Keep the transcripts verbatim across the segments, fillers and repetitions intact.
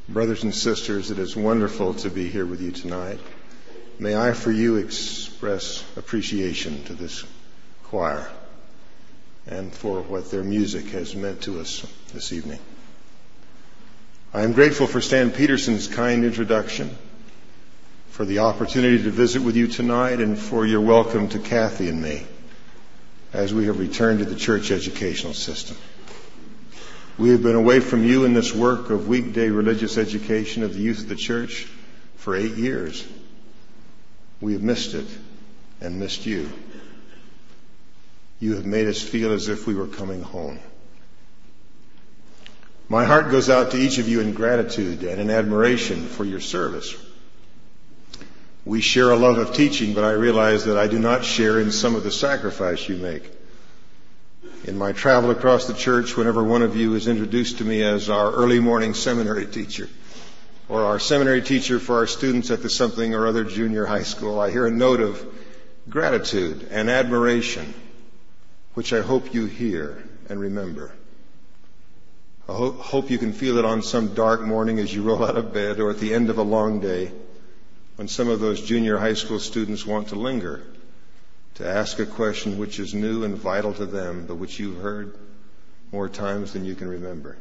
Brothers and sisters, it is wonderful to be here with you tonight. May I, for you, express appreciation to this choir and for what their music has meant to us this evening. I am grateful for Stan Peterson's kind introduction, for the opportunity to visit with you tonight, and for your welcome to Kathy and me as we have returned to the church educational system. We have been away from you in this work of weekday religious education of the youth of the church for eight years. We have missed it and missed you. You have made us feel as if we were coming home. My heart goes out to each of you in gratitude and in admiration for your service. We share a love of teaching, but I realize that I do not share in some of the sacrifice you make. In my travel across the church, whenever one of you is introduced to me as our early morning seminary teacher or our seminary teacher for our students at the something or other junior high school, I hear a note of gratitude and admiration, which I hope you hear and remember. I ho- hope you can feel it on some dark morning as you roll out of bed, or at the end of a long day when some of those junior high school students want to linger to ask a question which is new and vital to them, but which you've heard more times than you can remember.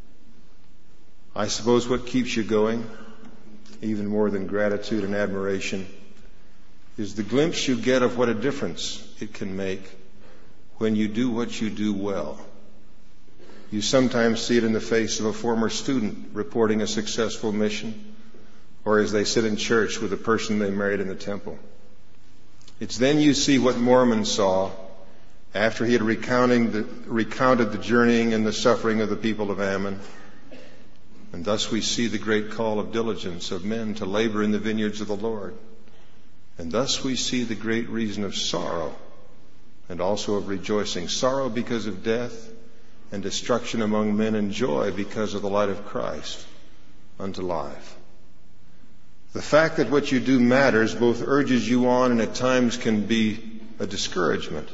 I suppose what keeps you going, even more than gratitude and admiration, is the glimpse you get of what a difference it can make when you do what you do well. You sometimes see it in the face of a former student reporting a successful mission, or as they sit in church with a person they married in the temple. It's then you see what Mormon saw after he had recounting the, recounted the journeying and the suffering of the people of Ammon. And thus we see the great call of diligence of men to labor in the vineyards of the Lord. And thus we see the great reason of sorrow and also of rejoicing. Sorrow because of death and destruction among men, and joy because of the light of Christ unto life. The fact that what you do matters both urges you on and at times can be a discouragement.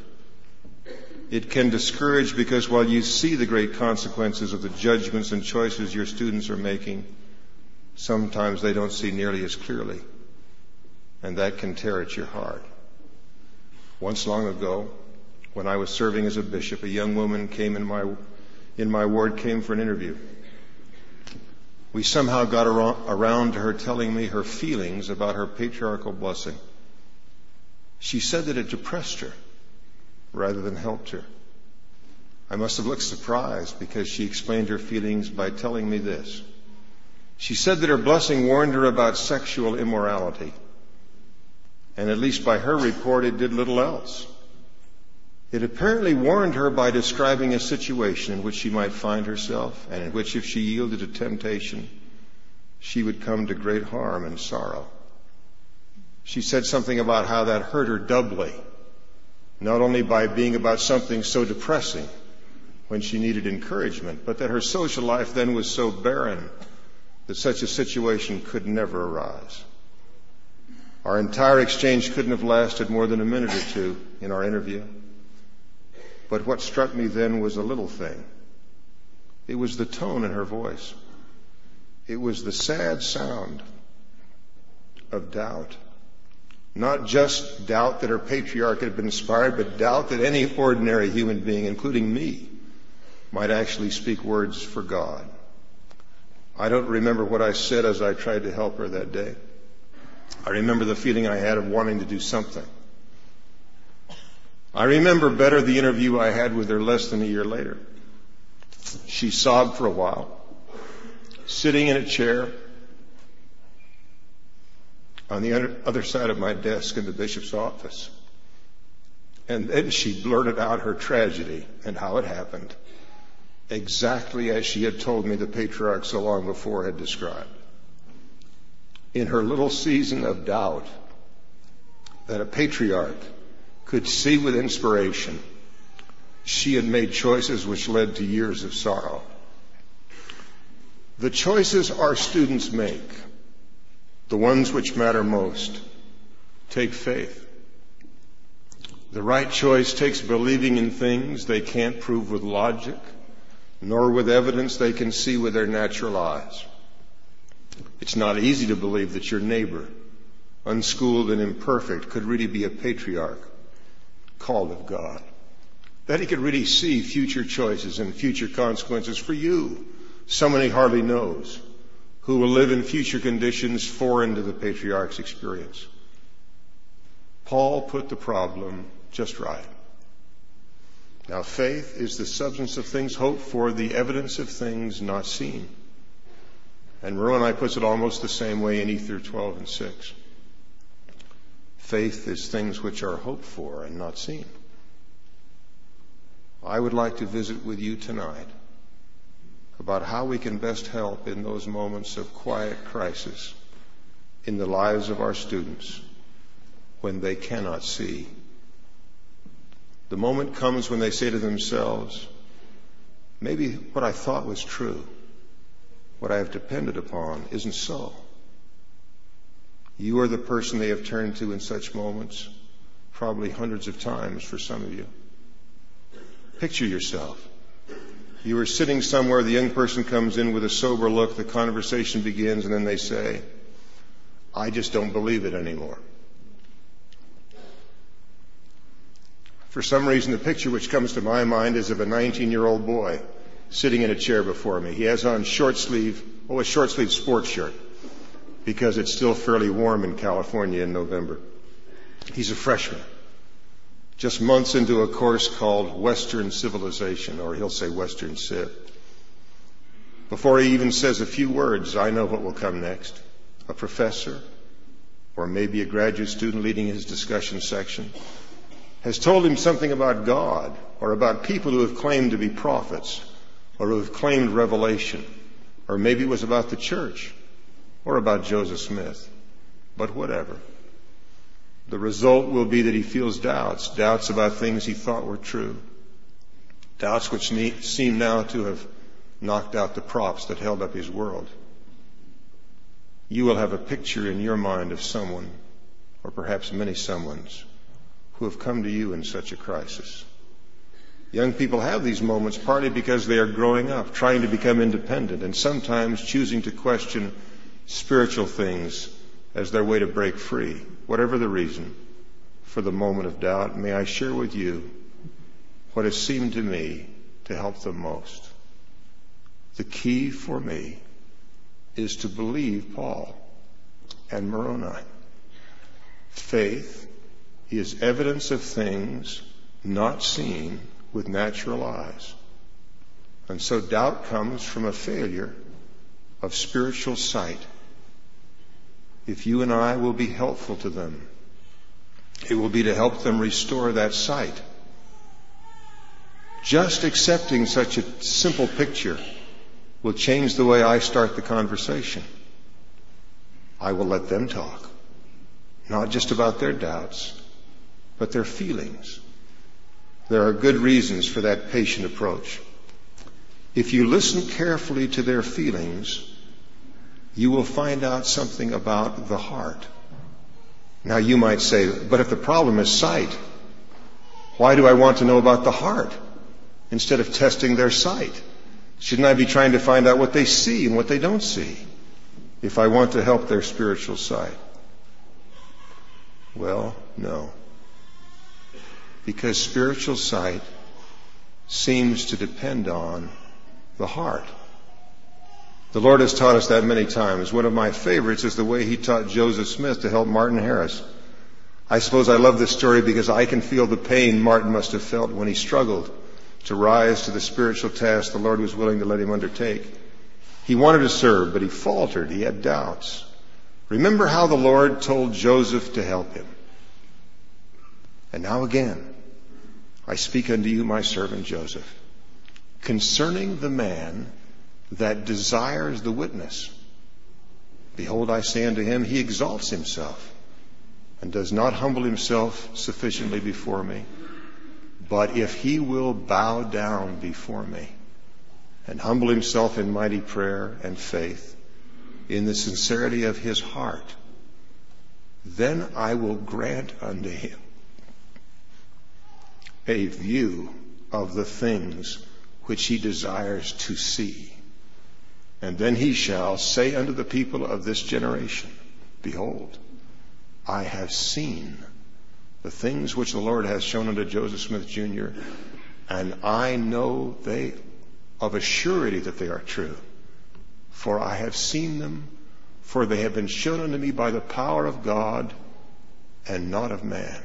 It can discourage because while you see the great consequences of the judgments and choices your students are making, sometimes they don't see nearly as clearly, and that can tear at your heart. Once long ago, when I was serving as a bishop, a young woman came in my in my ward came for an interview. We somehow got around to her telling me her feelings about her patriarchal blessing. She said that it depressed her rather than helped her. I must have looked surprised because she explained her feelings by telling me this. She said that her blessing warned her about sexual immorality, and at least by her report it did little else. It apparently warned her by describing a situation in which she might find herself, and in which, if she yielded to temptation, she would come to great harm and sorrow. She said something about how that hurt her doubly, not only by being about something so depressing when she needed encouragement, but that her social life then was so barren that such a situation could never arise. Our entire exchange couldn't have lasted more than a minute or two in our interview. But what struck me then was a little thing. It was the tone in her voice. It was the sad sound of doubt. Not just doubt that her patriarch had been inspired, but doubt that any ordinary human being, including me, might actually speak words for God. I don't remember what I said as I tried to help her that day. I remember the feeling I had of wanting to do something. I remember better the interview I had with her less than a year later. She sobbed for a while, sitting in a chair on the other side of my desk in the bishop's office. And then she blurted out her tragedy and how it happened, exactly as she had told me the patriarch so long before had described. In her little season of doubt that a patriarch could see with inspiration, she had made choices which led to years of sorrow. The choices our students make, the ones which matter most, take faith. The right choice takes believing in things they can't prove with logic, nor with evidence they can see with their natural eyes. It's not easy to believe that your neighbor, unschooled and imperfect, could really be a patriarch called of God. That he could really see future choices and future consequences for you, someone he hardly knows, who will live in future conditions foreign to the patriarch's experience. Paul put the problem just right. Now, faith is the substance of things hoped for, the evidence of things not seen. And Moroni puts it almost the same way in Ether twelve and six. Faith is things which are hoped for and not seen. I would like to visit with you tonight about how we can best help in those moments of quiet crisis in the lives of our students when they cannot see. The moment comes when they say to themselves, maybe what I thought was true, what I have depended upon, isn't so. You are the person they have turned to in such moments, probably hundreds of times for some of you. Picture yourself. You are sitting somewhere, the young person comes in with a sober look, the conversation begins, and then they say, I just don't believe it anymore. For some reason, the picture which comes to my mind is of a nineteen-year-old boy sitting in a chair before me. He has on short sleeve, oh, a short sleeve sports shirt, because it's still fairly warm in California in November. He's a freshman, just months into a course called Western Civilization, or he'll say Western Civ. Before he even says a few words, I know what will come next. A professor, or maybe a graduate student leading his discussion section, has told him something about God, or about people who have claimed to be prophets, or who have claimed revelation, or maybe it was about the church, or about Joseph Smith. But whatever. The result will be that he feels doubts, doubts about things he thought were true, doubts which seem now to have knocked out the props that held up his world. You will have a picture in your mind of someone, or perhaps many someones, who have come to you in such a crisis. Young people have these moments partly because they are growing up, trying to become independent, and sometimes choosing to question spiritual things as their way to break free. Whatever the reason for the moment of doubt, may I share with you what has seemed to me to help them most. The key for me is to believe Paul and Moroni. Faith is evidence of things not seen with natural eyes. And so doubt comes from a failure of spiritual sight. If you and I will be helpful to them, it will be to help them restore that sight. Just accepting such a simple picture will change the way I start the conversation. I will let them talk, not just about their doubts, but their feelings. There are good reasons for that patient approach. If you listen carefully to their feelings, you will find out something about the heart. Now you might say, but if the problem is sight, why do I want to know about the heart instead of testing their sight? Shouldn't I be trying to find out what they see and what they don't see if I want to help their spiritual sight? Well, no. Because spiritual sight seems to depend on the heart. The Lord has taught us that many times. One of my favorites is the way he taught Joseph Smith to help Martin Harris. I suppose I love this story because I can feel the pain Martin must have felt when he struggled to rise to the spiritual task the Lord was willing to let him undertake. He wanted to serve, but he faltered. He had doubts. Remember how the Lord told Joseph to help him. And now again, I speak unto you, my servant Joseph, concerning the man that desires the witness. Behold, I say unto him, he exalts himself and does not humble himself sufficiently before me. But if he will bow down before me and humble himself in mighty prayer and faith, in the sincerity of his heart, then I will grant unto him a view of the things which he desires to see. And then he shall say unto the people of this generation, Behold, I have seen the things which the Lord has shown unto Joseph Smith Junior, and I know they of a surety that they are true. For I have seen them, for they have been shown unto me by the power of God and not of man.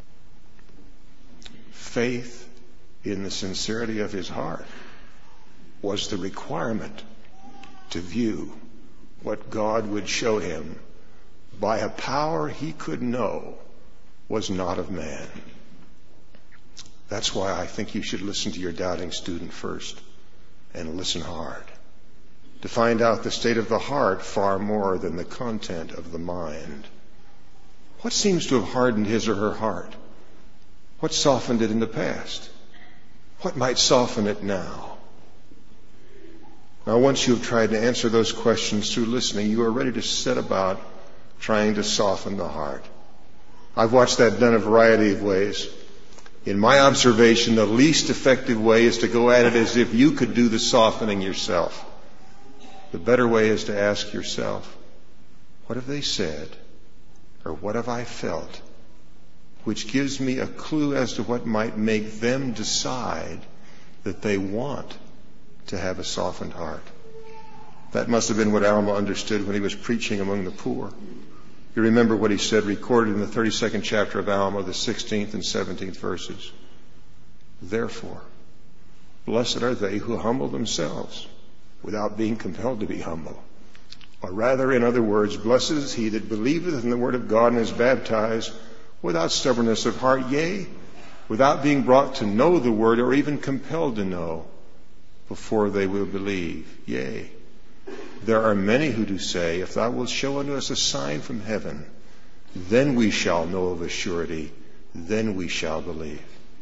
Faith in the sincerity of his heart was the requirement to view what God would show him by a power he could know was not of man. That's why I think you should listen to your doubting student first, and listen hard, to find out the state of the heart far more than the content of the mind. What seems to have hardened his or her heart? What softened it in the past? What might soften it now? Now, once you have tried to answer those questions through listening, you are ready to set about trying to soften the heart. I've watched that done a variety of ways. In my observation, the least effective way is to go at it as if you could do the softening yourself. The better way is to ask yourself, what have they said, or what have I felt, which gives me a clue as to what might make them decide that they want to have a softened heart. That must have been what Alma understood when he was preaching among the poor. You remember what he said, recorded in the thirty-second chapter of Alma, the sixteenth and seventeenth verses. Therefore, blessed are they who humble themselves without being compelled to be humble. Or rather, in other words, blessed is he that believeth in the word of God and is baptized without stubbornness of heart, yea, without being brought to know the word or even compelled to know before they will believe. Yea, there are many who do say, if thou wilt show unto us a sign from heaven, then we shall know of a surety, then we shall believe.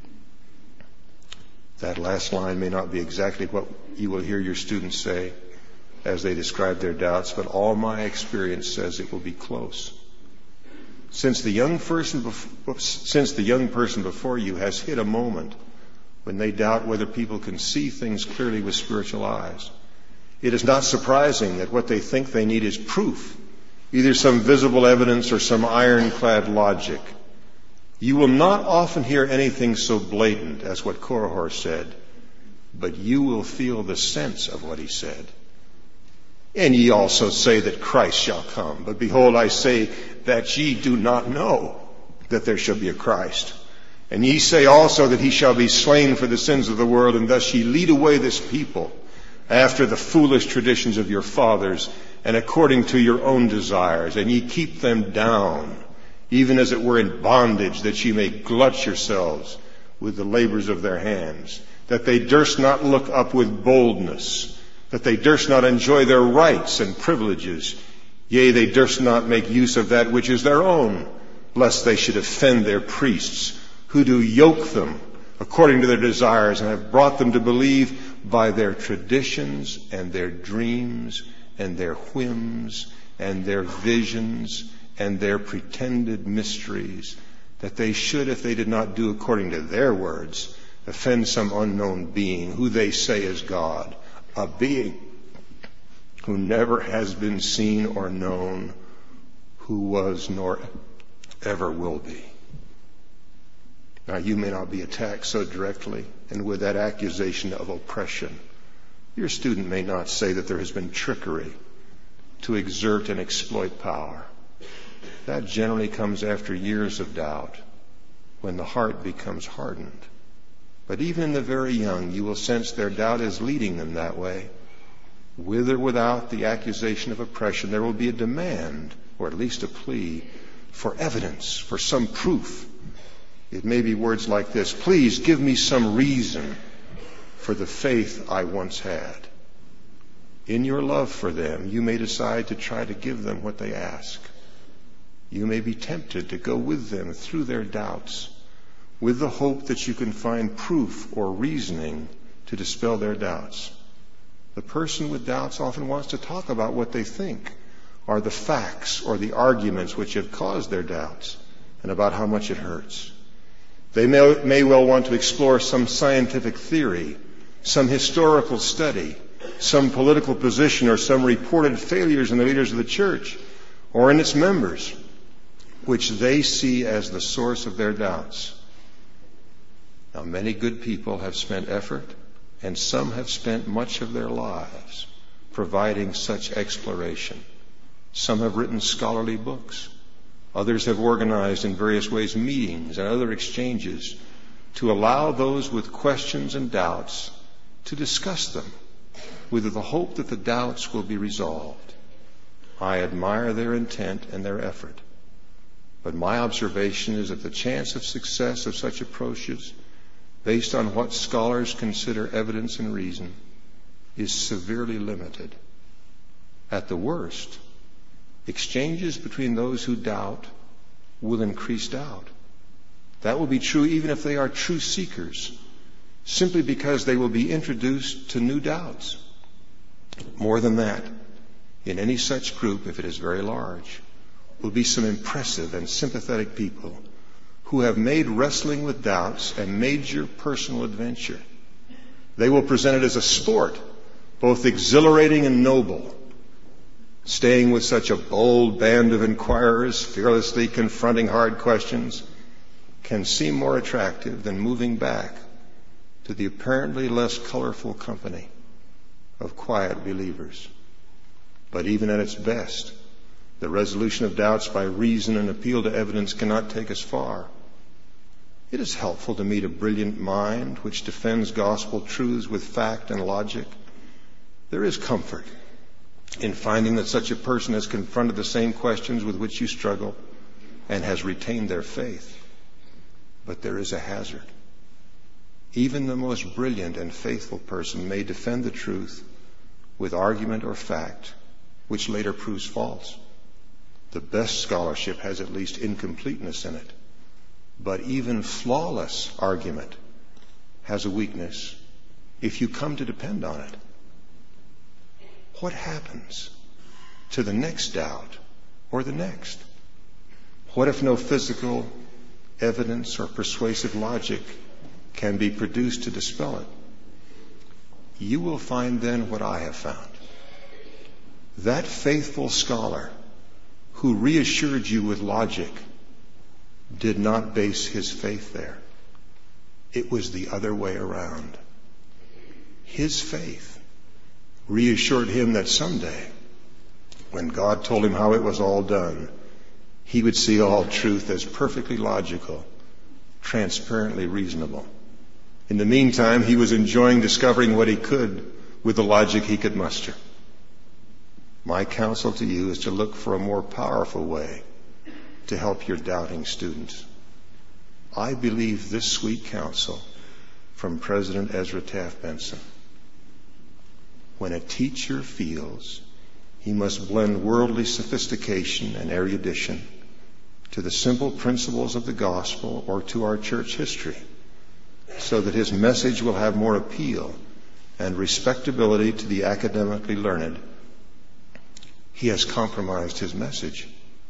That last line may not be exactly what you will hear your students say as they describe their doubts, but all my experience says it will be close. Since the young person, bef- since the young person before you has hit a moment when they doubt whether people can see things clearly with spiritual eyes, it is not surprising that what they think they need is proof, either some visible evidence or some ironclad logic. You will not often hear anything so blatant as what Korihor said, but you will feel the sense of what he said. And ye also say that Christ shall come. But behold, I say that ye do not know that there shall be a Christ. And ye say also that he shall be slain for the sins of the world, and thus ye lead away this people after the foolish traditions of your fathers, and according to your own desires. And ye keep them down, even as it were in bondage, that ye may glut yourselves with the labors of their hands, that they durst not look up with boldness, that they durst not enjoy their rights and privileges. Yea, they durst not make use of that which is their own, lest they should offend their priests, who do yoke them according to their desires, and have brought them to believe by their traditions and their dreams and their whims and their visions and their pretended mysteries, that they should, if they did not do according to their words, offend some unknown being who they say is God, a being who never has been seen or known, who was nor ever will be. Now, you may not be attacked so directly and with that accusation of oppression. Your student may not say that there has been trickery to exert and exploit power. That generally comes after years of doubt, when the heart becomes hardened. But even in the very young, you will sense their doubt is leading them that way. With or without the accusation of oppression, there will be a demand, or at least a plea, for evidence, for some proof. It may be words like this: please give me some reason for the faith I once had. In your love for them, you may decide to try to give them what they ask. You may be tempted to go with them through their doubts, with the hope that you can find proof or reasoning to dispel their doubts. The person with doubts often wants to talk about what they think are the facts or the arguments which have caused their doubts, and about how much it hurts. They may, may well want to explore some scientific theory, some historical study, some political position or some reported failures in the leaders of the church or in its members, which they see as the source of their doubts. Now, many good people have spent effort, and some have spent much of their lives providing such exploration. Some have written scholarly books. Others have organized in various ways meetings and other exchanges to allow those with questions and doubts to discuss them with the hope that the doubts will be resolved. I admire their intent and their effort. But my observation is that the chance of success of such approaches, based on what scholars consider evidence and reason, is severely limited. At the worst, exchanges between those who doubt will increase doubt. That will be true even if they are true seekers, simply because they will be introduced to new doubts. More than that, in any such group, if it is very large, will be some impressive and sympathetic people who have made wrestling with doubts a major personal adventure. They will present it as a sport, both exhilarating and noble. Staying with such a bold band of inquirers, fearlessly confronting hard questions, can seem more attractive than moving back to the apparently less colorful company of quiet believers. But even at its best, the resolution of doubts by reason and appeal to evidence cannot take us far. It is helpful to meet a brilliant mind which defends gospel truths with fact and logic. There is comfort in finding that such a person has confronted the same questions with which you struggle and has retained their faith. But there is a hazard. Even the most brilliant and faithful person may defend the truth with argument or fact, which later proves false. The best scholarship has at least incompleteness in it. But even flawless argument has a weakness if you come to depend on it. What happens to the next doubt or the next? What if no physical evidence or persuasive logic can be produced to dispel it? You will find then what I have found. That faithful scholar who reassured you with logic did not base his faith there. It was the other way around. His faith reassured him that someday, when God told him how it was all done, he would see all truth as perfectly logical, transparently reasonable. In the meantime, he was enjoying discovering what he could with the logic he could muster. My counsel to you is to look for a more powerful way to help your doubting students. I believe this sweet counsel from President Ezra Taft Benson. When a teacher feels he must blend worldly sophistication and erudition to the simple principles of the gospel or to our church history, so that his message will have more appeal and respectability to the academically learned, he has compromised his message.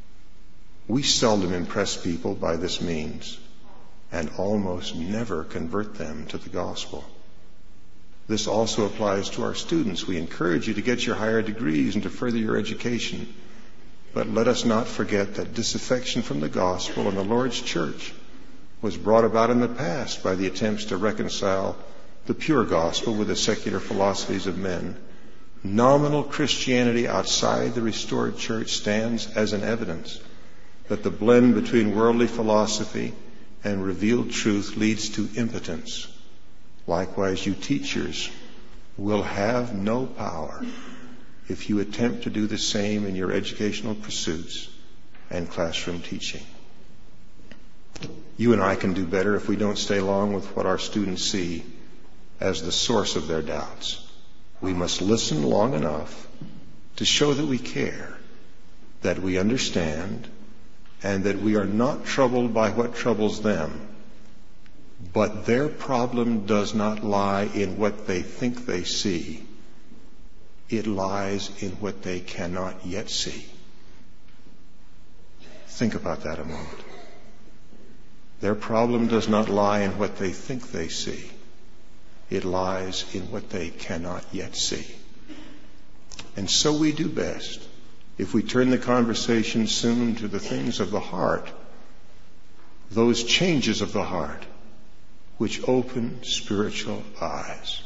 We seldom impress people by this means and almost never convert them to the gospel. This also applies to our students. We encourage you to get your higher degrees and to further your education. But let us not forget that disaffection from the gospel and the Lord's church was brought about in the past by the attempts to reconcile the pure gospel with the secular philosophies of men. Nominal Christianity outside the restored church stands as an evidence that the blend between worldly philosophy and revealed truth leads to impotence. Likewise, you teachers will have no power if you attempt to do the same in your educational pursuits and classroom teaching. You and I can do better if we don't stay along with what our students see as the source of their doubts. We must listen long enough to show that we care, that we understand, and that we are not troubled by what troubles them. But their problem does not lie in what they think they see. It lies in what they cannot yet see. Think about that a moment. Their problem does not lie in what they think they see. It lies in what they cannot yet see. And so we do best if we turn the conversation soon to the things of the heart, those changes of the heart which open spiritual eyes.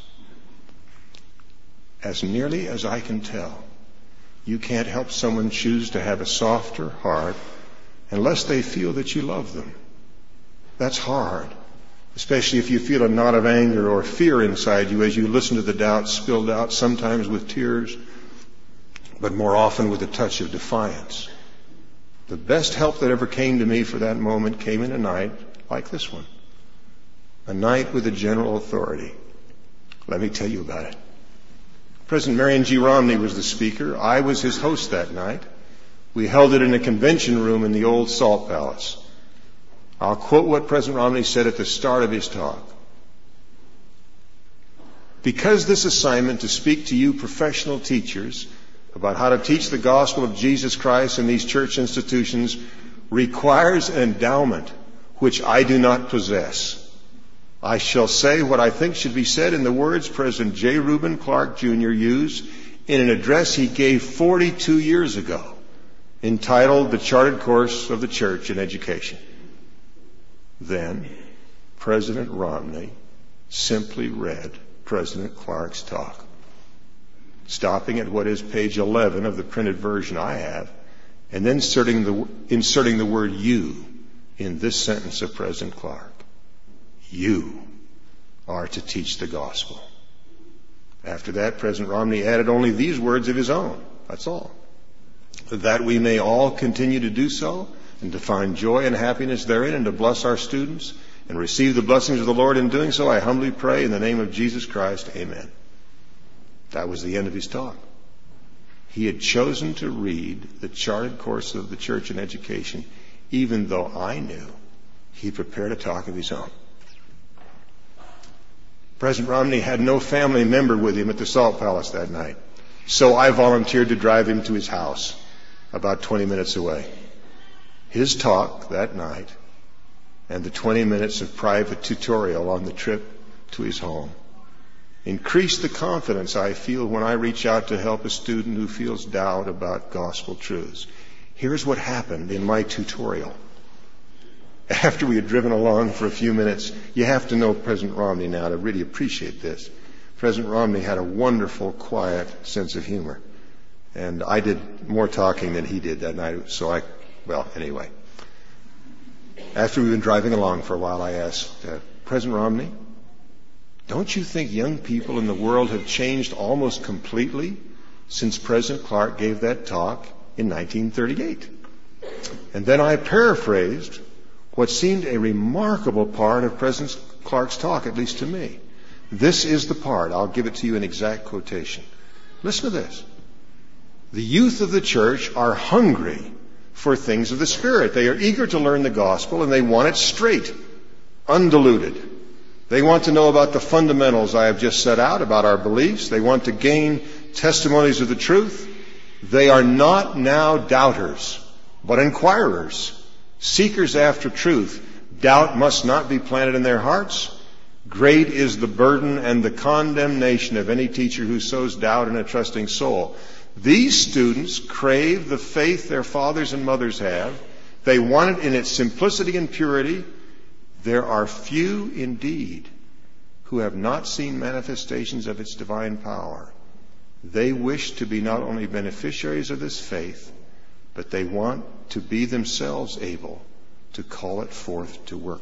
As nearly as I can tell, you can't help someone choose to have a softer heart unless they feel that you love them. That's hard, especially if you feel a knot of anger or fear inside you as you listen to the doubts spilled out, sometimes with tears, but more often with a touch of defiance. The best help that ever came to me for that moment came in a night like this one. A night with a general authority. Let me tell you about it. President Marion G. Romney was the speaker. I was his host that night. We held it in a convention room in the old Salt Palace. I'll quote what President Romney said at the start of his talk. Because this assignment to speak to you professional teachers about how to teach the gospel of Jesus Christ in these church institutions requires an endowment which I do not possess, I shall say what I think should be said in the words President J. Reuben Clark Junior used in an address he gave forty-two years ago, entitled The Charted Course of the Church in Education. Then, President Romney simply read President Clark's talk, stopping at what is page eleven of the printed version I have, and then inserting the, inserting the word you in this sentence of President Clark. You are to teach the gospel. After that, President Romney added only these words of his own. That's all. That we may all continue to do so and to find joy and happiness therein and to bless our students and receive the blessings of the Lord in doing so, I humbly pray in the name of Jesus Christ. Amen. That was the end of his talk. He had chosen to read the charted course of the church in education, even though I knew he prepared a talk of his own. President Romney had no family member with him at the Salt Palace that night, so I volunteered to drive him to his house about twenty minutes away. His talk that night and the twenty minutes of private tutorial on the trip to his home increased the confidence I feel when I reach out to help a student who feels doubt about gospel truths. Here's what happened in my tutorial. After we had driven along for a few minutes, you have to know President Romney now to really appreciate this. President Romney had a wonderful, quiet sense of humor. And I did more talking than he did that night. So I, well, anyway. After we've been driving along for a while, I asked, uh, President Romney, don't you think young people in the world have changed almost completely since President Clark gave that talk in nineteen thirty-eight? And then I paraphrased what seemed a remarkable part of President Clark's talk, at least to me. This is the part. I'll give it to you in exact quotation. Listen to this. The youth of the church are hungry for things of the Spirit. They are eager to learn the gospel, and they want it straight, undiluted. They want to know about the fundamentals I have just set out, about our beliefs. They want to gain testimonies of the truth. They are not now doubters, but inquirers, seekers after truth. Doubt must not be planted in their hearts. Great is the burden and the condemnation of any teacher who sows doubt in a trusting soul. These students crave the faith their fathers and mothers have. They want it in its simplicity and purity. There are few indeed who have not seen manifestations of its divine power. They wish to be not only beneficiaries of this faith, but they want to be themselves able to call it forth to work.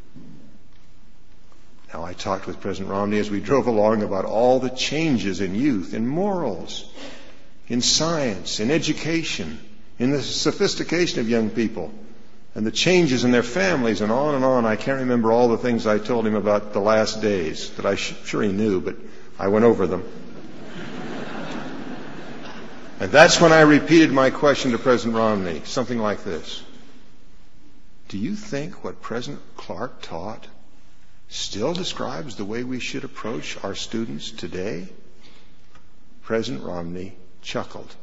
Now, I talked with President Romney as we drove along about all the changes in youth, in morals, in science, in education, in the sophistication of young people, and the changes in their families, and on and on. I can't remember all the things I told him about the last days that I'm sure he knew, but I went over them. And that's when I repeated my question to President Romney, something like this. Do you think what President Clark taught still describes the way we should approach our students today? President Romney chuckled,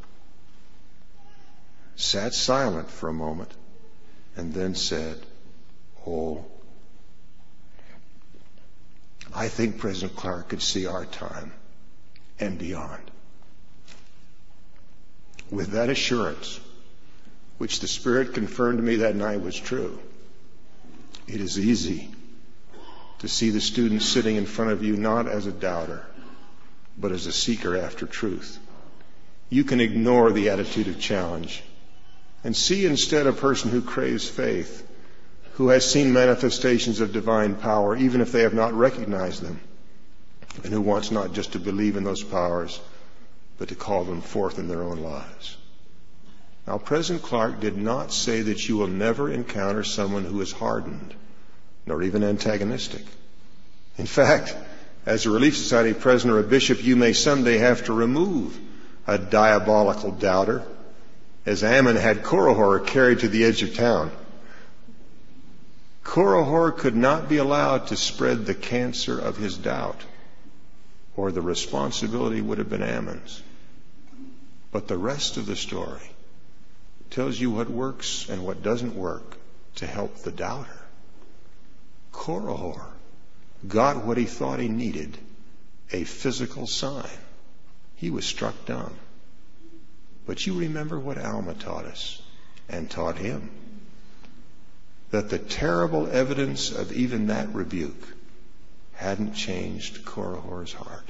sat silent for a moment, and then said, "Oh, I think President Clark could see our time and beyond." with that assurance, which the Spirit confirmed to me that night was true, it is easy to see the student sitting in front of you not as a doubter, but as a seeker after truth. You can ignore the attitude of challenge and see instead a person who craves faith, who has seen manifestations of divine power, even if they have not recognized them, and who wants not just to believe in those powers, but to call them forth in their own lives. Now, President Clark did not say that you will never encounter someone who is hardened, nor even antagonistic. In fact, as a Relief Society president or a bishop, you may someday have to remove a diabolical doubter, as Ammon had Korihor carried to the edge of town. Korihor could not be allowed to spread the cancer of his doubt, or the responsibility would have been Ammon's. But the rest of the story tells you what works and what doesn't work to help the doubter. Korihor got what he thought he needed, a physical sign. He was struck dumb. But you remember what Alma taught us and taught him, that the terrible evidence of even that rebuke hadn't changed Korihor's heart.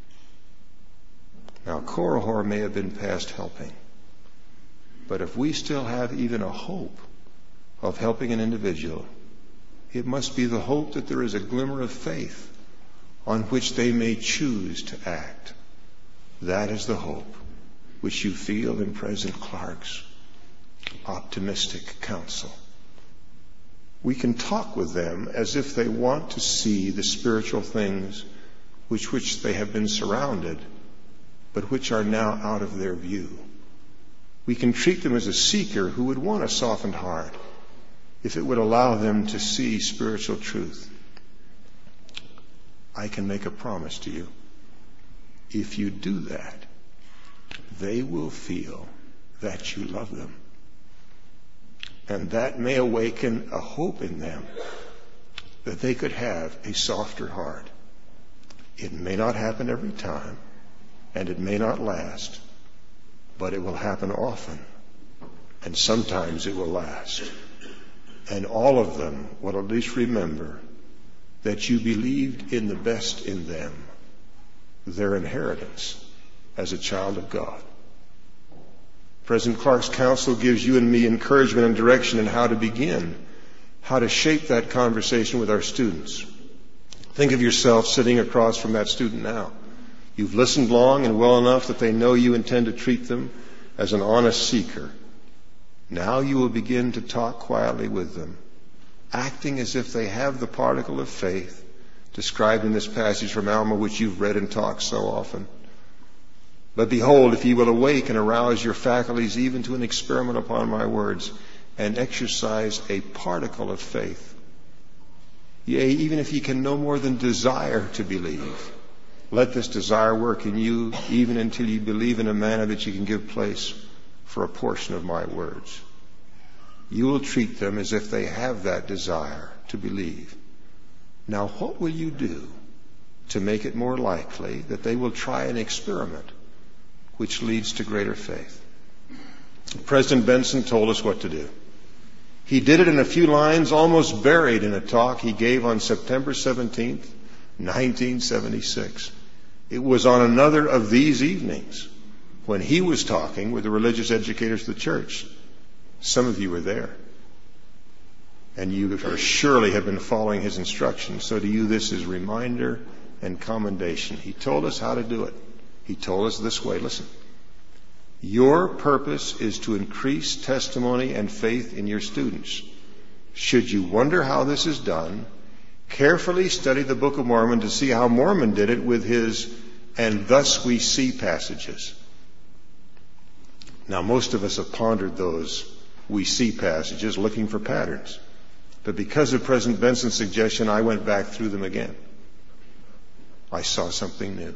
Now, Korihor may have been past helping, but if we still have even a hope of helping an individual, it must be the hope that there is a glimmer of faith on which they may choose to act. That is the hope which you feel in President Clark's optimistic counsel. We can talk with them as if they want to see the spiritual things with which they have been surrounded, but which are now out of their view. We can treat them as a seeker who would want a softened heart if it would allow them to see spiritual truth. I can make a promise to you. If you do that, they will feel that you love them. And that may awaken a hope in them that they could have a softer heart. It may not happen every time, and it may not last, but it will happen often, and sometimes it will last. And all of them will at least remember that you believed in the best in them, their inheritance as a child of God. President Clark's counsel gives you and me encouragement and direction in how to begin, how to shape that conversation with our students. Think of yourself sitting across from that student now. You've listened long and well enough that they know you intend to treat them as an honest seeker. Now you will begin to talk quietly with them, acting as if they have the particle of faith described in this passage from Alma, which you've read and talked so often. But behold, if ye will awake and arouse your faculties even to an experiment upon my words, and exercise a particle of faith, yea, even if ye can no more than desire to believe, let this desire work in you, even until you believe in a manner that you can give place for a portion of my words. You will treat them as if they have that desire to believe. Now, what will you do to make it more likely that they will try an experiment which leads to greater faith? President Benson told us what to do. He did it in a few lines, almost buried in a talk he gave on September seventeenth, nineteen seventy-six. It was on another of these evenings when he was talking with the religious educators of the church. Some of you were there, and you are surely have been following his instructions. So to you, this is reminder and commendation. He told us how to do it. He told us this way. Listen. Your purpose is to increase testimony and faith in your students. Should you wonder how this is done, carefully study the Book of Mormon to see how Mormon did it with his "and thus we see" passages. Now, most of us have pondered those "we see" passages looking for patterns. But because of President Benson's suggestion, I went back through them again. I saw something new.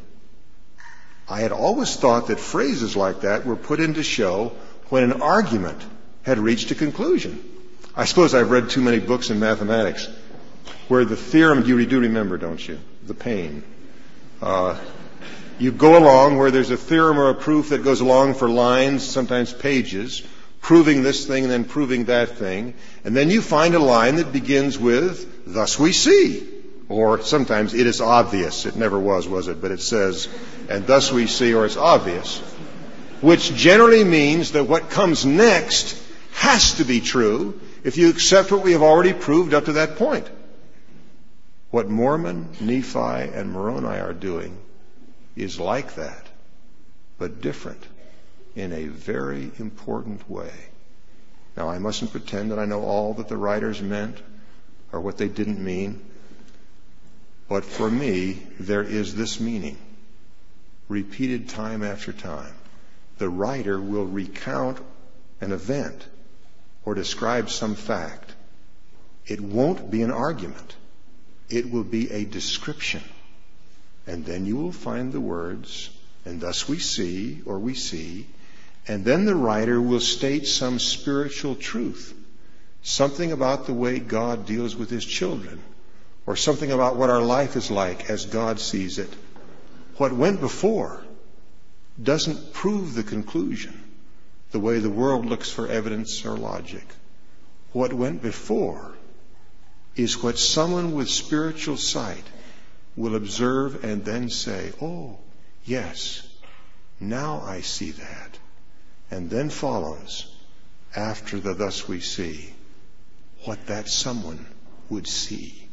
I had always thought that phrases like that were put in to show when an argument had reached a conclusion. I suppose I've read too many books in mathematics where the theorem, you do remember, don't you? The pain. Uh, You go along where there's a theorem or a proof that goes along for lines, sometimes pages, proving this thing and then proving that thing. And then you find a line that begins with, thus we see. Or sometimes it is obvious. It never was, was it? But it says, and thus we see, or it's obvious. Which generally means that what comes next has to be true if you accept what we have already proved up to that point. What Mormon, Nephi, and Moroni are doing is like that, but different in a very important way. Now, I mustn't pretend that I know all that the writers meant or what they didn't mean, but for me, there is this meaning, repeated time after time. The writer will recount an event or describe some fact. It won't be an argument. It will be a description. And then you will find the words, and thus we see, or we see, and then the writer will state some spiritual truth, something about the way God deals with his children, or something about what our life is like as God sees it. What went before doesn't prove the conclusion the way the world looks for evidence or logic. What went before is what someone with spiritual sight will observe and then say, oh, yes, now I see that. And then follows, after the thus we see, what that someone would see.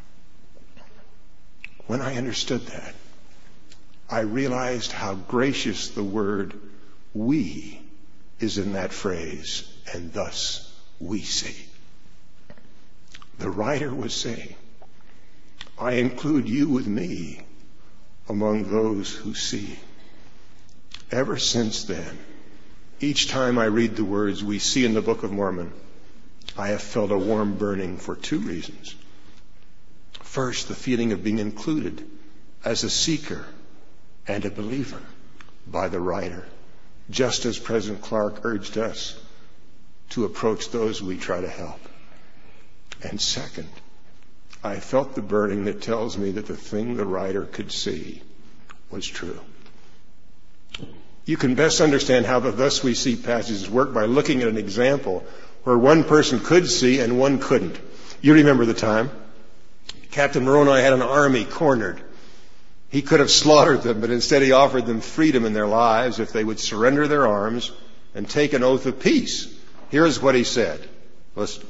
When I understood that, I realized how gracious the word we is in that phrase, and thus we see. The writer was saying, I include you with me among those who see. Ever since then, each time I read the words we see in the Book of Mormon, I have felt a warm burning for two reasons. First, the feeling of being included as a seeker and a believer by the writer, just as President Clark urged us to approach those we try to help. And second, I felt the burning that tells me that the thing the writer could see was true. You can best understand how the thus we see passages work by looking at an example where one person could see and one couldn't. You remember the time. Captain Moroni had an army cornered. He could have slaughtered them, but instead he offered them freedom in their lives if they would surrender their arms and take an oath of peace. Here's what he said. Listen.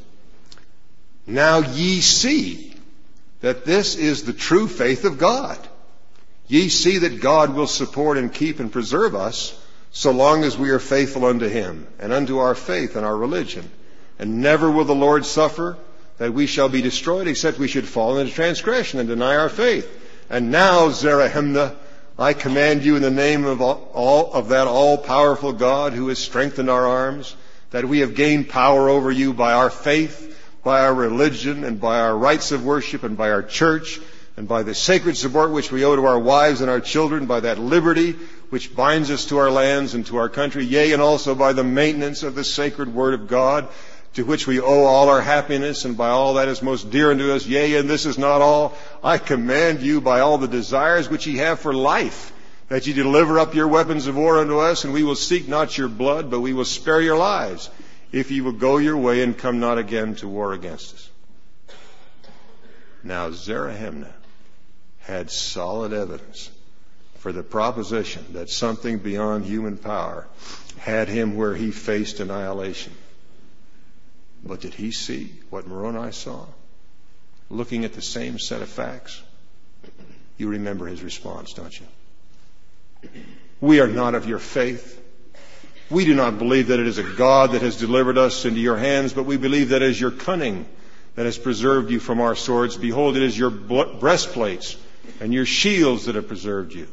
Now ye see that this is the true faith of God. Ye see that God will support and keep and preserve us so long as we are faithful unto him and unto our faith and our religion. And never will the Lord suffer that we shall be destroyed except we should fall into transgression and deny our faith. And now, Zarahemnah, I command you in the name of all, all of that all-powerful God who has strengthened our arms, that we have gained power over you by our faith, by our religion, and by our rites of worship, and by our church, and by the sacred support which we owe to our wives and our children, by that liberty which binds us to our lands and to our country, yea, and also by the maintenance of the sacred word of God, to which we owe all our happiness, and by all that is most dear unto us, yea, and this is not all. I command you by all the desires which ye have for life, that ye deliver up your weapons of war unto us, and we will seek not your blood, but we will spare your lives, if ye will go your way and come not again to war against us. Now Zarahemnah had solid evidence for the proposition that something beyond human power had him where he faced annihilation. But did he see what Moroni saw? Looking at the same set of facts? You remember his response, don't you? We are not of your faith. We do not believe that it is a God that has delivered us into your hands, but we believe that it is your cunning that has preserved you from our swords. Behold, it is your breastplates and your shields that have preserved you.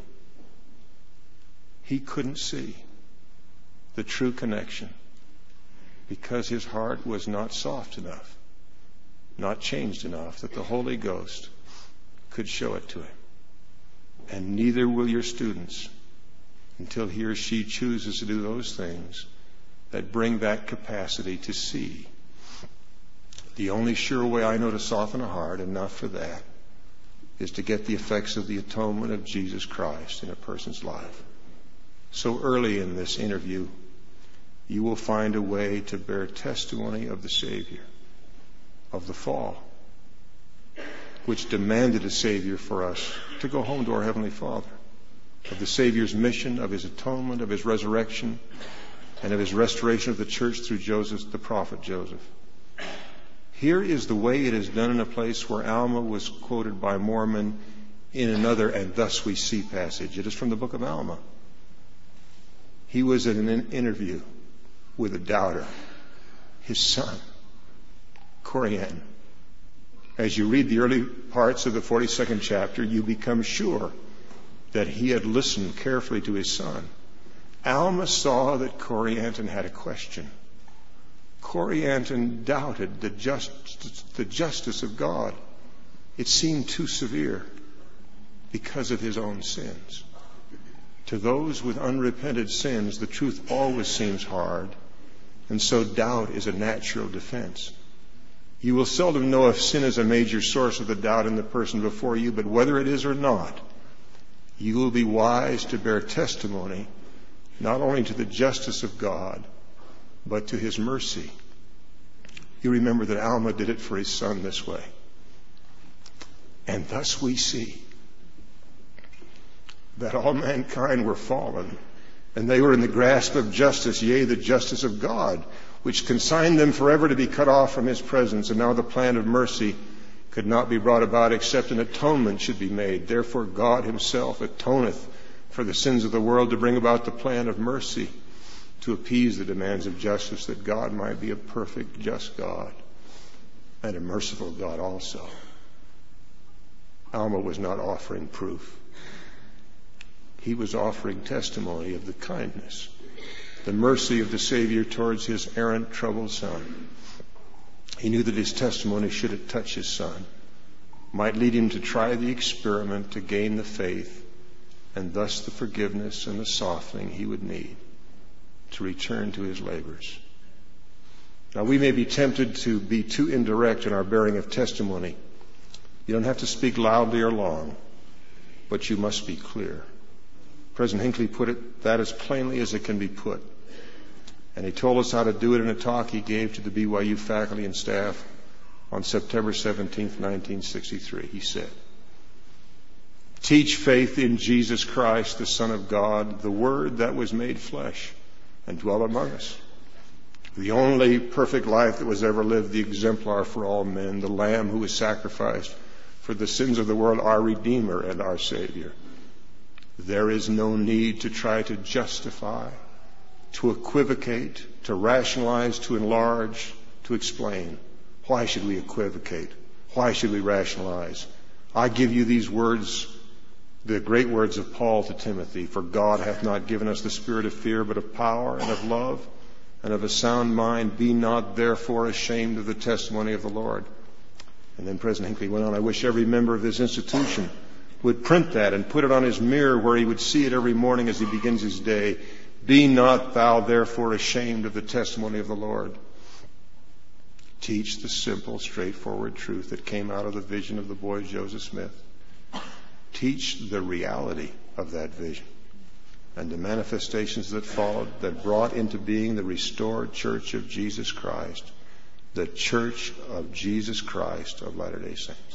He couldn't see the true connection because his heart was not soft enough, not changed enough that the Holy Ghost could show it to him. And neither will your students until he or she chooses to do those things that bring that capacity to see. The only sure way I know to soften a heart, enough for that, is to get the effects of the atonement of Jesus Christ in a person's life. So early in this interview, you will find a way to bear testimony of the Savior, of the fall, which demanded a Savior for us to go home to our Heavenly Father, of the Savior's mission, of His atonement, of His resurrection, and of His restoration of the church through Joseph, the prophet Joseph. Here is the way it is done in a place where Alma was quoted by Mormon in another "and thus we see" passage. It is from the book of Alma. He was in an interview with a doubter, his son, Corianton. As you read the early parts of the forty-second chapter, you become sure that he had listened carefully to his son. Alma saw that Corianton had a question. Corianton doubted the, just, the justice of God. It seemed too severe because of his own sins. To those with unrepented sins, the truth always seems hard, and so doubt is a natural defense. You will seldom know if sin is a major source of the doubt in the person before you, but whether it is or not, you will be wise to bear testimony not only to the justice of God, but to His mercy. You remember that Alma did it for his son this way. And thus we see that all mankind were fallen, and they were in the grasp of justice, yea, the justice of God, which consigned them forever to be cut off from His presence. And now the plan of mercy could not be brought about except an atonement should be made. Therefore God Himself atoneth for the sins of the world to bring about the plan of mercy, to appease the demands of justice, that God might be a perfect, just God and a merciful God also. Alma was not offering proof. He was offering testimony of the kindness, the mercy of the Savior towards his errant, troubled son. He knew that his testimony, should it touch his son, might lead him to try the experiment to gain the faith and thus the forgiveness and the softening he would need to return to his labors. Now, we may be tempted to be too indirect in our bearing of testimony. You don't have to speak loudly or long, but you must be clear. President Hinckley put it that as plainly as it can be put. And he told us how to do it in a talk he gave to the B Y U faculty and staff on September seventeenth, nineteen sixty-three. He said, "Teach faith in Jesus Christ, the Son of God, the Word that was made flesh and dwelt among us. The only perfect life that was ever lived, the exemplar for all men, the Lamb who was sacrificed for the sins of the world, our Redeemer and our Savior. There is no need to try to justify, to equivocate, to rationalize, to enlarge, to explain. Why should we equivocate? Why should we rationalize? I give you these words, the great words of Paul to Timothy, for God hath not given us the spirit of fear, but of power and of love and of a sound mind. Be not therefore ashamed of the testimony of the Lord." And then President Hinckley went on, "I wish every member of this institution would print that and put it on his mirror where he would see it every morning as he begins his day. Be not thou therefore ashamed of the testimony of the Lord." Teach the simple, straightforward truth that came out of the vision of the boy Joseph Smith. Teach the reality of that vision and the manifestations that followed, that brought into being the restored Church of Jesus Christ, the Church of Jesus Christ of Latter-day Saints.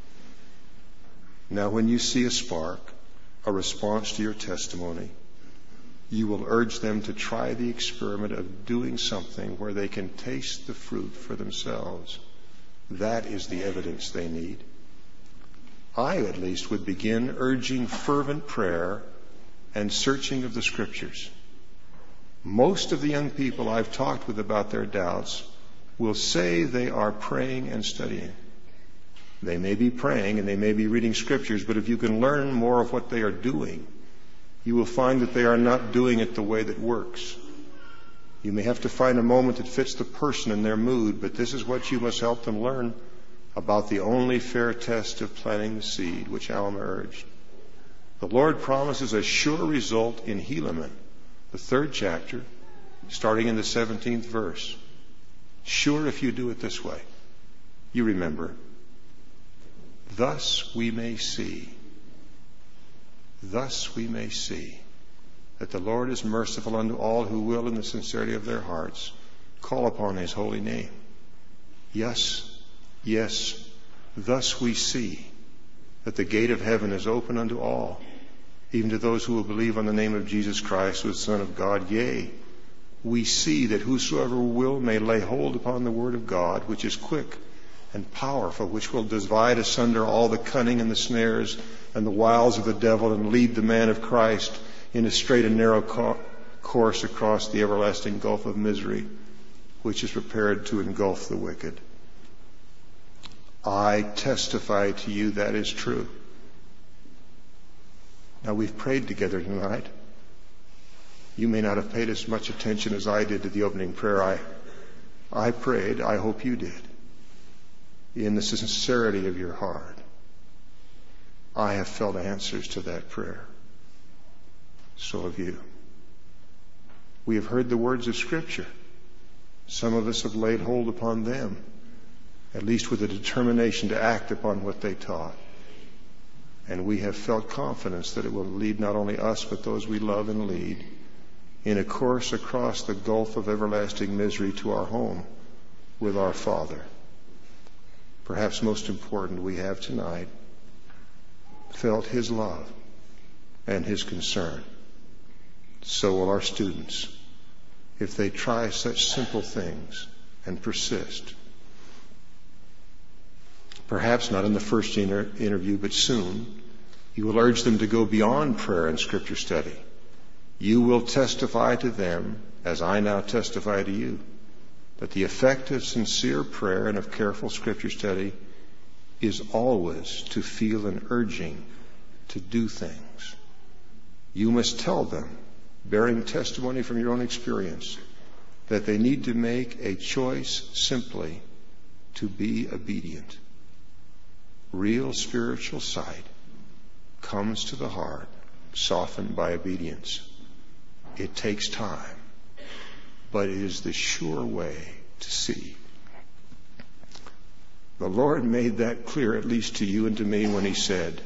Now, when you see a spark, a response to your testimony, you will urge them to try the experiment of doing something where they can taste the fruit for themselves. That is the evidence they need. I, at least, would begin urging fervent prayer and searching of the Scriptures. Most of the young people I've talked with about their doubts will say they are praying and studying. They may be praying and they may be reading Scriptures, but if you can learn more of what they are doing, you will find that they are not doing it the way that works. You may have to find a moment that fits the person and their mood, but this is what you must help them learn about the only fair test of planting the seed, which Alma urged. The Lord promises a sure result in Helaman, the third chapter, starting in the seventeenth verse. Sure if you do it this way. You remember, Thus we may see, thus we may see that the Lord is merciful unto all who will in the sincerity of their hearts call upon his holy name. Yes, yes, thus we see that the gate of heaven is open unto all, even to those who will believe on the name of Jesus Christ, who is the Son of God. Yea, we see that whosoever will may lay hold upon the word of God, which is quick and powerful, which will divide asunder all the cunning and the snares and the wiles of the devil, and lead the man of Christ in a straight and narrow co- course across the everlasting gulf of misery, which is prepared to engulf the wicked. I testify to you that is true. Now, we've prayed together tonight. You may not have paid as much attention as I did to the opening prayer. I, I prayed. I hope you did. In the sincerity of your heart, I have felt answers to that prayer. So have you. We have heard the words of Scripture. Some of us have laid hold upon them, at least with a determination to act upon what they taught. And we have felt confidence that it will lead not only us, but those we love and lead in a course across the gulf of everlasting misery to our home with our Father. Perhaps most important, we have tonight felt his love and his concern. So will our students, if they try such simple things and persist. Perhaps not in the first inter- interview, but soon, you will urge them to go beyond prayer and Scripture study. You will testify to them, as I now testify to you, that the effect of sincere prayer and of careful Scripture study is always to feel an urging to do things. You must tell them, bearing testimony from your own experience, that they need to make a choice simply to be obedient. Real spiritual sight comes to the heart, softened by obedience. It takes time, but it is the sure way to see. The Lord made that clear, at least to you and to me, when he said,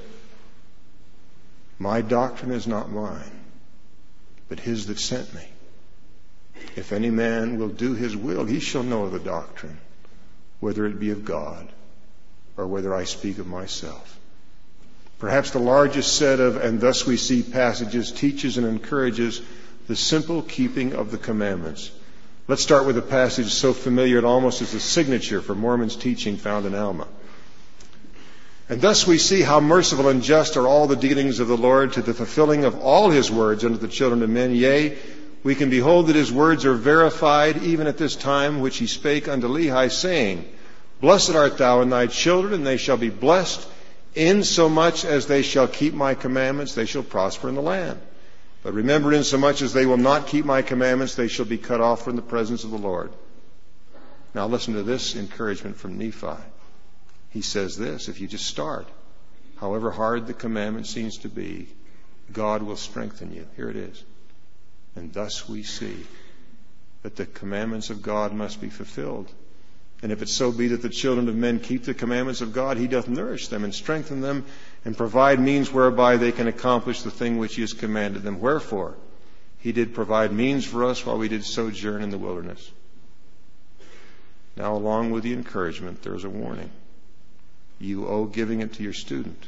"My doctrine is not mine, but his that sent me. If any man will do his will, he shall know the doctrine, whether it be of God or whether I speak of myself." Perhaps the largest set of "and thus we see" passages teaches and encourages the simple keeping of the commandments. Let's start with a passage so familiar it almost is a signature for Mormon's teaching found in Alma. "And thus we see how merciful and just are all the dealings of the Lord to the fulfilling of all his words unto the children of men. Yea, we can behold that his words are verified even at this time, which he spake unto Lehi, saying, Blessed art thou and thy children, and they shall be blessed, insomuch as they shall keep my commandments, they shall prosper in the land. But remember, insomuch as they will not keep my commandments, they shall be cut off from the presence of the Lord." Now listen to this encouragement from Nephi. He says this: if you just start, however hard the commandment seems to be, God will strengthen you. Here it is. "And thus we see that the commandments of God must be fulfilled. And if it so be that the children of men keep the commandments of God, he doth nourish them and strengthen them and provide means whereby they can accomplish the thing which he has commanded them. Wherefore, he did provide means for us while we did sojourn in the wilderness." Now, along with the encouragement, there is a warning. You owe giving it to your student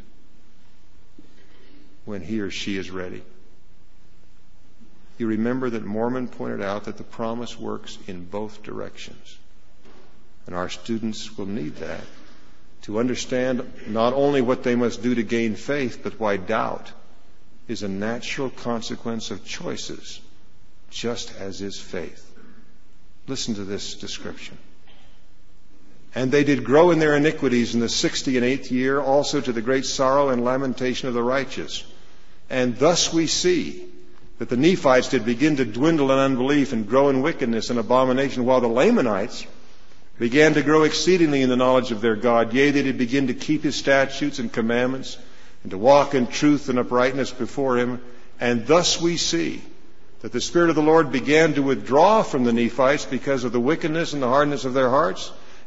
when he or she is ready. You remember that Mormon pointed out that the promise works in both directions. And our students will need that to understand not only what they must do to gain faith, but why doubt is a natural consequence of choices, just as is faith. Listen to this description. "And they did grow in their iniquities in the sixty and eighth year, also to the great sorrow and lamentation of the righteous. And thus we see that the Nephites did begin to dwindle in unbelief and grow in wickedness and abomination, while the Lamanites began to grow exceedingly in the knowledge of their God. Yea, they did begin to keep his statutes and commandments, and to walk in truth and uprightness before him. And thus we see that the Spirit of the Lord began to withdraw from the Nephites because of the wickedness and the hardness of their hearts,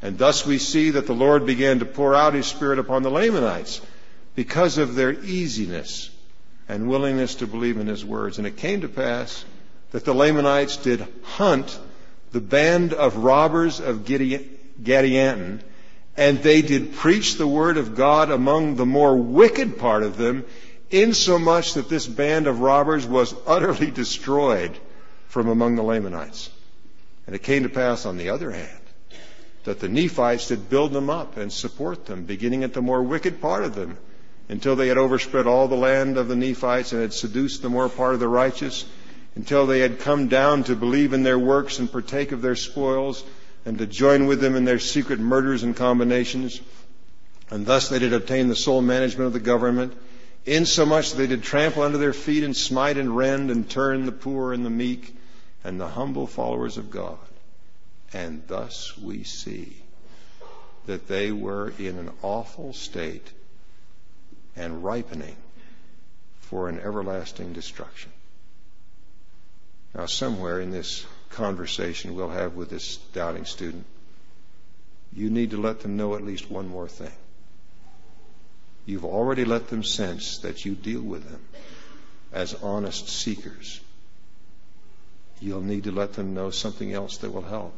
And thus we see that the Lord began to pour out His Spirit upon the Lamanites because of their easiness and willingness to believe in His words. And it came to pass that the Lamanites did hunt the band of robbers of Gadianton, and they did preach the word of God among the more wicked part of them, insomuch that this band of robbers was utterly destroyed from among the Lamanites. And it came to pass, on the other hand, that the Nephites did build them up and support them, beginning at the more wicked part of them, until they had overspread all the land of the Nephites and had seduced the more part of the righteous, until they had come down to believe in their works and partake of their spoils, and to join with them in their secret murders and combinations. And thus they did obtain the sole management of the government, insomuch that they did trample under their feet and smite and rend and turn the poor and the meek and the humble followers of God. And thus we see that they were in an awful state and ripening for an everlasting destruction. Now, somewhere in this conversation we'll have with this doubting student, you need to let them know at least one more thing. You've already let them sense that you deal with them as honest seekers. You'll need to let them know something else that will help.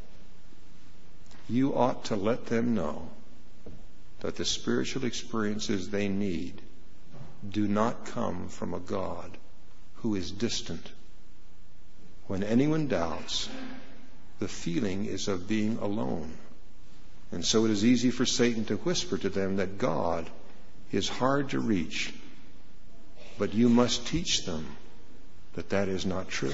You ought to let them know that the spiritual experiences they need do not come from a God who is distant. When anyone doubts, the feeling is of being alone. And so it is easy for Satan to whisper to them that God is hard to reach. But you must teach them that that is not true.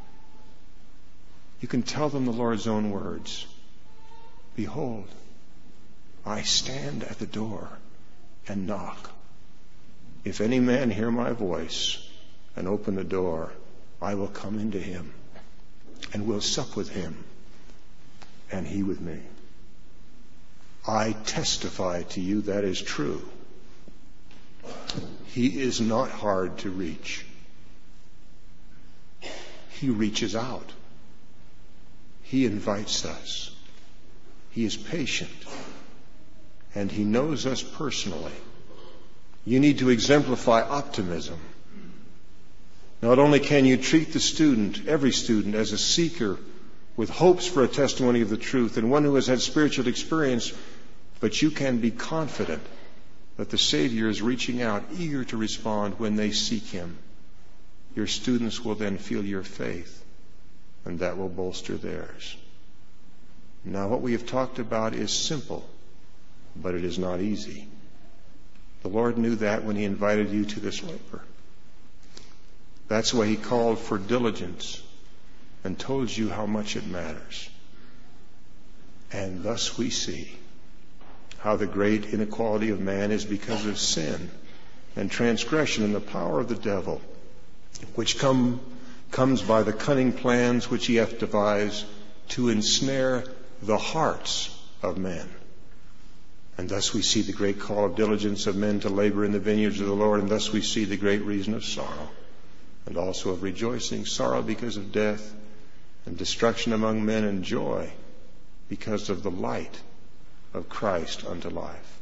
You can tell them the Lord's own words. Behold, I stand at the door and knock. If any man hear my voice and open the door, I will come into him and will sup with him and he with me. I testify to you that is true. He is not hard to reach. He reaches out. He invites us. He is patient. And he knows us personally. You need to exemplify optimism. Not only can you treat the student, every student, as a seeker with hopes for a testimony of the truth and one who has had spiritual experience, but you can be confident that the Savior is reaching out, eager to respond when they seek him. Your students will then feel your faith, and that will bolster theirs. Now, what we have talked about is simple, but it is not easy. The Lord knew that when he invited you to this labor. That's why he called for diligence and told you how much it matters. And thus we see how the great inequality of man is because of sin and transgression and the power of the devil, which come, comes by the cunning plans which he hath devised to ensnare the hearts of men. And thus we see the great call of diligence of men to labor in the vineyards of the Lord, and thus we see the great reason of sorrow, and also of rejoicing, sorrow because of death, and destruction among men, and joy because of the light of Christ unto life.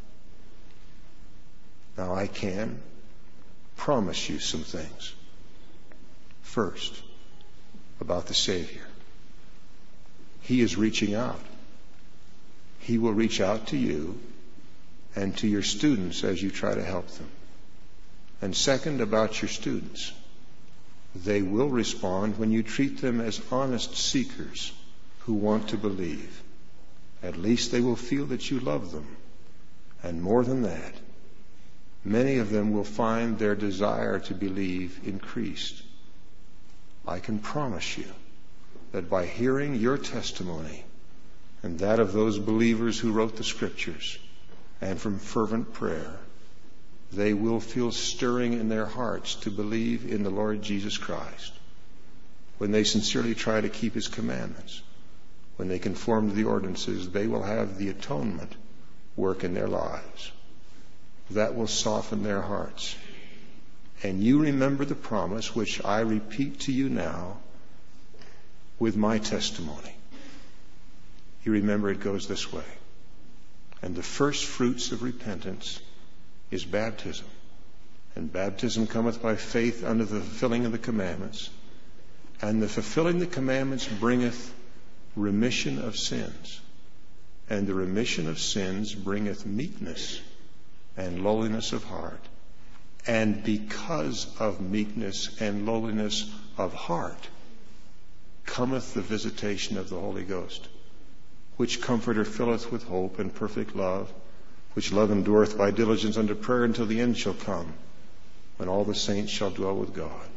Now I can promise you some things. First, about the Savior. He is reaching out. He will reach out to you and to your students as you try to help them. And second, about your students. They will respond when you treat them as honest seekers who want to believe. At least they will feel that you love them. And more than that, many of them will find their desire to believe increased. I can promise you that by hearing your testimony and that of those believers who wrote the Scriptures, and from fervent prayer, they will feel stirring in their hearts to believe in the Lord Jesus Christ when they sincerely try to keep his commandments. When they conform to the ordinances, they will have the atonement work in their lives. That will soften their hearts. And you remember the promise which I repeat to you now with my testimony. you remember it goes this way. And the first fruits of repentance is baptism. And baptism cometh by faith unto the fulfilling of the commandments. And the fulfilling the commandments bringeth remission of sins. And the remission of sins bringeth meekness and lowliness of heart. And because of meekness and lowliness of heart cometh the visitation of the Holy Ghost, which Comforter filleth with hope and perfect love, which love endureth by diligence unto prayer until the end shall come, when all the saints shall dwell with God.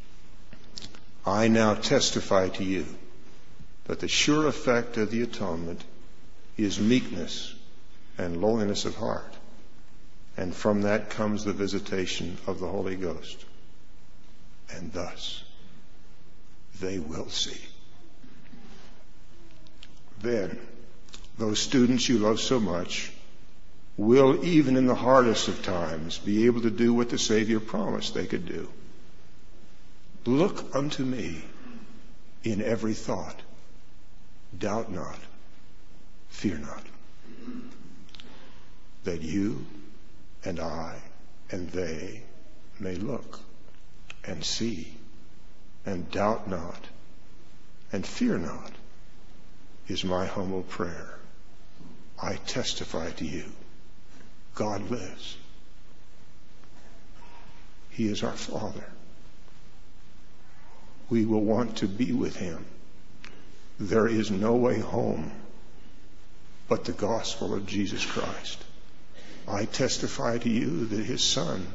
I now testify to you that the sure effect of the atonement is meekness and lowliness of heart. And from that comes the visitation of the Holy Ghost. And thus they will see. Then those students you love so much will, even in the hardest of times, be able to do what the Savior promised they could do. Look unto me in every thought. Doubt not. Fear not. That you and I and they may look and see and doubt not and fear not is my humble prayer. I testify to you. God lives. He is our Father. We will want to be with him. There is no way home but the gospel of Jesus Christ. I testify to you that his Son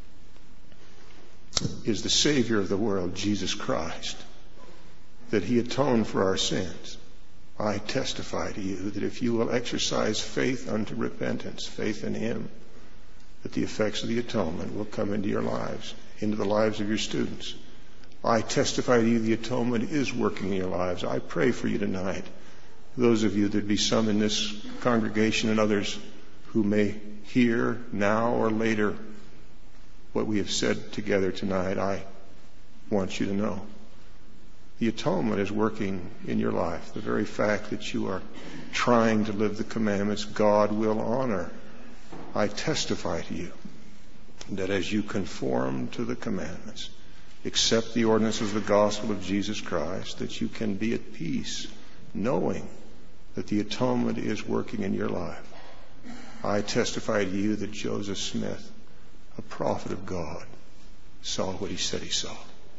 is the Savior of the world, Jesus Christ, that he atoned for our sins. I testify to you that if you will exercise faith unto repentance, faith in him, that the effects of the atonement will come into your lives, into the lives of your students. I testify to you the atonement is working in your lives. I pray for you tonight. Those of you, there'd be some in this congregation and others who may hear now or later what we have said together tonight. I want you to know the atonement is working in your life. The very fact that you are trying to live the commandments, God will honor. I testify to you that as you conform to the commandments, accept the ordinances of the gospel of Jesus Christ, that you can be at peace, knowing that the atonement is working in your life. I testify to you that Joseph Smith, a prophet of God, saw what he said he saw.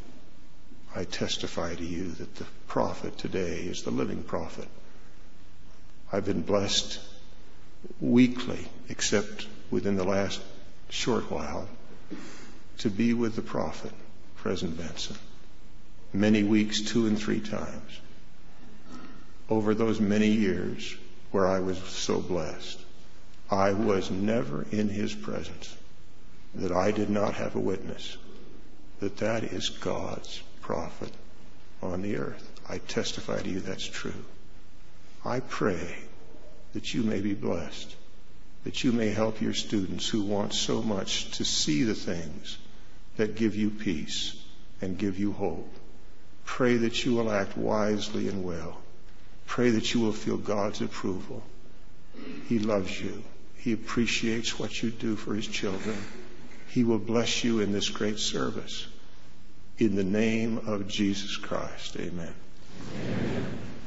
I testify to you that the prophet today is the living prophet. I've been blessed weekly, except within the last short while, to be with the prophet, President Benson, many weeks, two and three times. Over those many years where I was so blessed, I was never in his presence that I did not have a witness that that is God's prophet on the earth. I testify to you that's true. I pray that you may be blessed, that you may help your students who want so much to see the things that give you peace and give you hope. Pray that you will act wisely and well. Pray that you will feel God's approval. He loves you. He appreciates what you do for his children. He will bless you in this great service. In the name of Jesus Christ, amen. Amen.